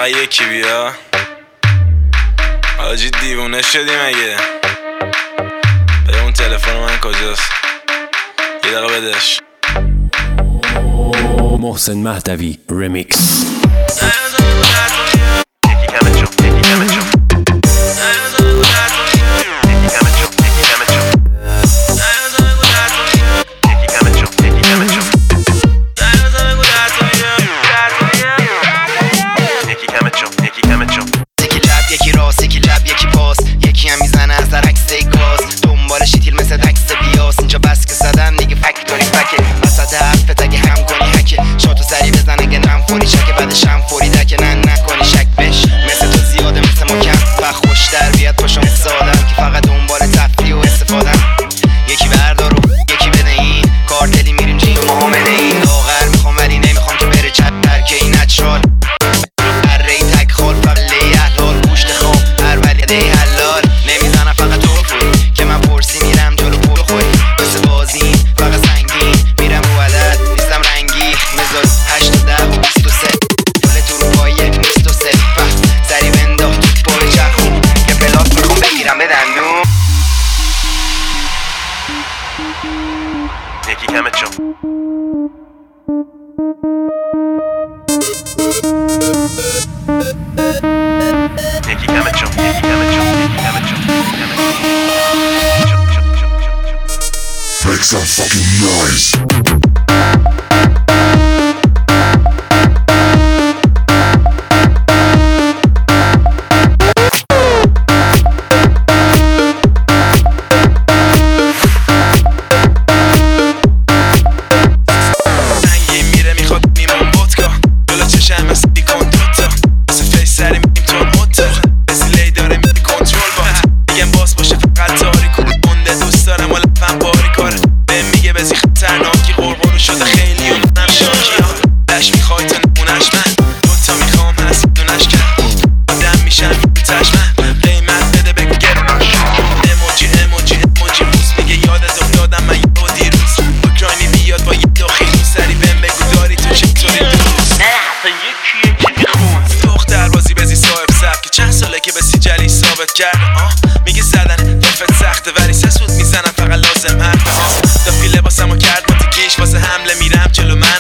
فقط یکی بیا. حاجی دیوونه شدی مگه؟ بده اون تلفن من کجاست؟ یه دقیقه بدش. محسن مهدوی رمیکس. یکی راست یکی لب یکی پاس، یکی هم میزنه از در عکس گاز، دنبال شیتیل مثل تکس بیاس. اینجا بس که زدن دیگه فکتوری فکه، وسط حرفت اگه هم کنی حکه، شاتو سری بزن اگه نم فوری چکه، بعدش هم فوری دکه نه نکنی شک بش. مثل تو زیاده مثل ما کم، فخ خوش در بیاد پاشم مثل آدم که فقط دنبال تفریح و استفادن. یکی بردار و یکی بده این کارتلی میریم جیم معامله این لاغر میخوام ولی نمیخوام که بره چت که این نچرال ری تک خال فقلی احلال گوشت خواب هر ولی حلال نمیزنم فقط تو خوری که من پرسی میرم جلو پول خوری مثل بازی فقط سنگین میرم رو عدد نیستم رنگی مزار 8 و 10 و 23 پل تو رو پایه نیست و سه پس سری بنداخت پای چرخون یه پلاس میخوام بگیرم به دندون یکی کمت شو یکی کمت شو یکی کمت شو یکی کمت شو Make some fucking noise. میگه زدن دفت سخته ولی سه سود میزنم فقط لازم حرف بزن دافی لباسمو کرد با تیکیش واسه حمله میرم جلو من